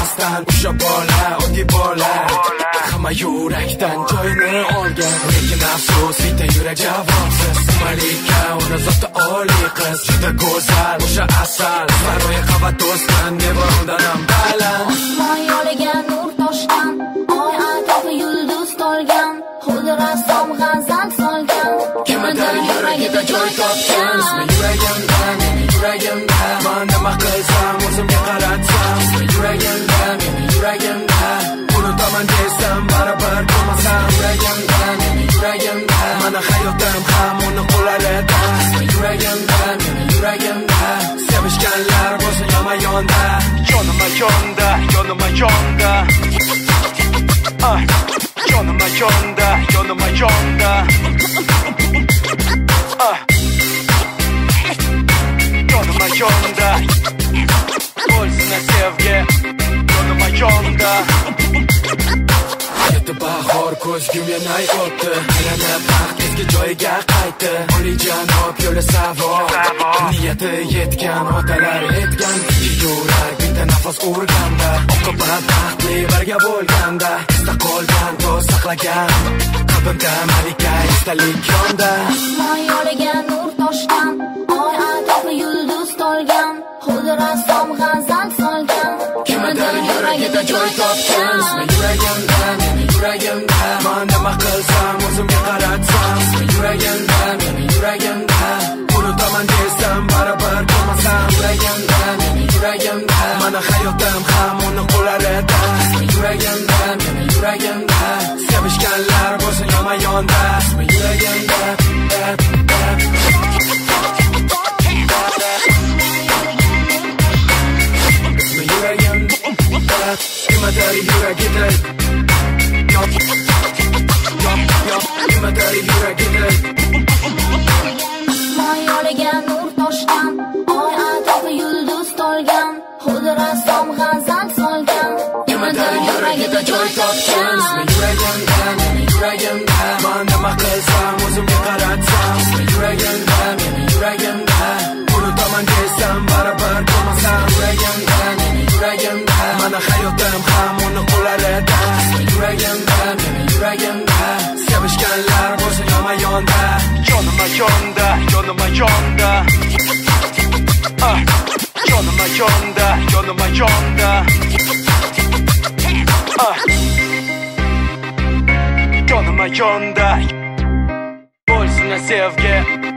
bilmasdan o'sha bola oddiy bola hamma yurakdan joyini olgan. Lekin afsus bitta yurak javobsiz. Malika uni zotda oliy qiz, juda go'zal o'sha asal. Saroy qavat to'sgan devordan ham baland. Osmon yo'liga nur toshgan, oy atrofi yulduz to'lgan, xuddi rassom g'azal solgan. Kimdir yuragida joy topgan. Ismi yuragimda, meni yuragimda. Men nima qilsam o'zimga qaratsam. Ismi yuragimda, meni yuragimda. Unutaman desam baribir ko'rmasam. Yuragimda, meni yuragimda. Mani hayotim ham uni qo'llarida. Ismi yuragimda, meni yuragimda. Sevishganlar bo'lsin yonma-yonda. Yonma-yonda, yonma-yonda. Yonma-yonda, yonma-yonda. Yonma-yonda bo'lsin sevgi, yonma-yonda. Yetti bahor ko'zgim yanay o'tdi. Aylanib baxt eski joyiga qaytdi. Olijanob yo'li savol, niyati yetgan otalar aytgan. Yurak bitta nafas urganda, oqibat baxtli birga bo'lganda. Esda qolgan do'st saqlagan, qalbimda malika esdalik yonda. Osmon yo'liga nur toshgan, oy atrofi yulduz to'lgan, xuddi rassom g'azal solgan. Kimdir yuragida joy topgan. Ismi yuragimda, meni yuragimda. Men nima qilsam o'zimga qaratsam. Ismi yuragimda, meni yuragimda. Unutaman desam baribir ko'rmasam. Yuragimda, meni yuragimda. Mani hayotim ham uni qo'llarida. Ismi yuragimda, meni yuragimda. Sevishganlar bo'lsin yonma-yonda. Ismi yuragimda, ismi yuragimda. Kimdir yuragida, kimdir yuragida. Osmon yo'liga nur toshgan, oy atrofi yulduz to'lgan, xuddi rassom g'azal solgan. Kimdir yuragida joy topgan. Ismi yuragimda, meni yuragimda. Men nima qilsam o'zimga qaratsam. Ismi yuragimda, meni yuragimda. Unutaman desam baribir ko'rmasam. Yuragimda, meni yuragimda. Mani hayotim ham uni qo'llarida. Ismi yuragimda, meni yuragimda. Sevishganlar bo'lsin yonma-yonda. Yonma-yonda, yonma-yonda. Yonma-yonda, yonma-yonda. Yonma-yonda bo'lsin sevgi.